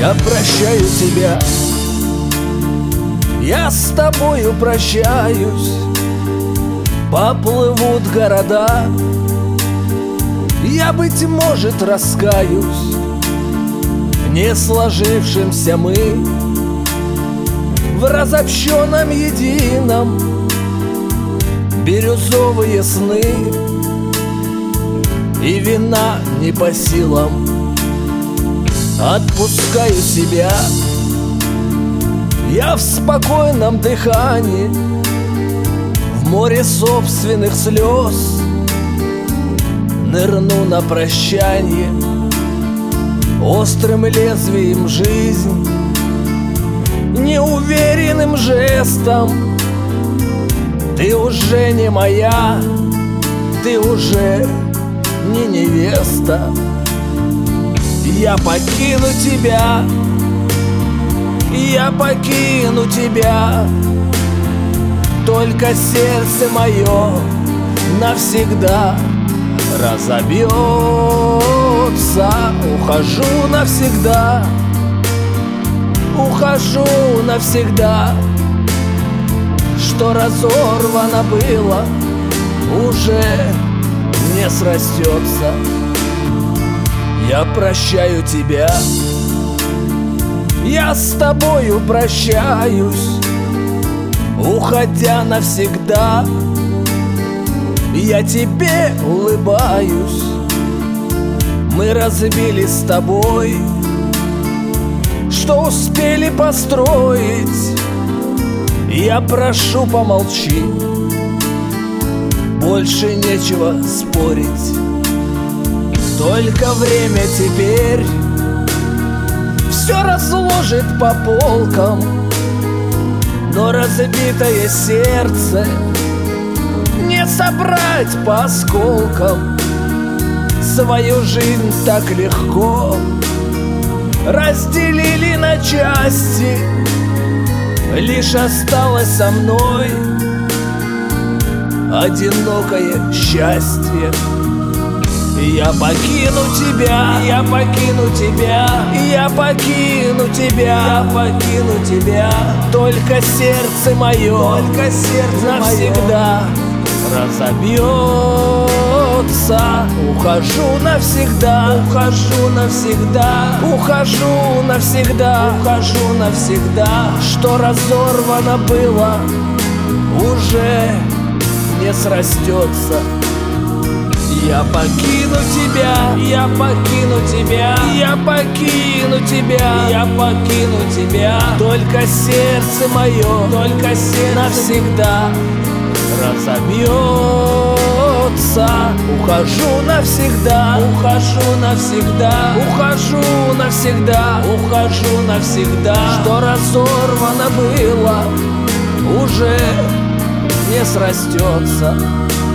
Я прощаю тебя, я с тобою прощаюсь. Поплывут города, я, быть может, раскаюсь в не сложившемся мы, в разобщенном едином бирюзовые сны. И вина не по силам, отпускаю себя. Я в спокойном дыхании, в море собственных слез нырну на прощанье острым лезвием жизнь, неуверенным жестом. Ты уже не моя, ты уже не невеста. Я покину тебя, я покину тебя. Только сердце мое навсегда разобьется. Ухожу навсегда, ухожу навсегда. Что разорвано было, уже не срастется. Я прощаю тебя, я с тобою прощаюсь, уходя навсегда. Я тебе улыбаюсь. Мы разбились с тобой, что успели построить. Я прошу, помолчи, больше нечего спорить. Только время теперь все разложит по полкам, но разбитое сердце не собрать по осколкам. Свою жизнь так легко разделили на части, лишь осталось со мной одинокое счастье. Я покину тебя, я покину тебя, я покину тебя, я покину тебя. Только сердце мое, только сердце навсегда разобьется. Ухожу навсегда, ухожу навсегда, ухожу навсегда, ухожу навсегда. Что разорвано было, уже не срастется. Я покину тебя, я покину тебя, я покину тебя, я покину тебя. Только сердце мое, только сердце навсегда разобьется. Ухожу навсегда, ухожу навсегда, ухожу навсегда, ухожу навсегда. Что разорвано было, уже не срастется.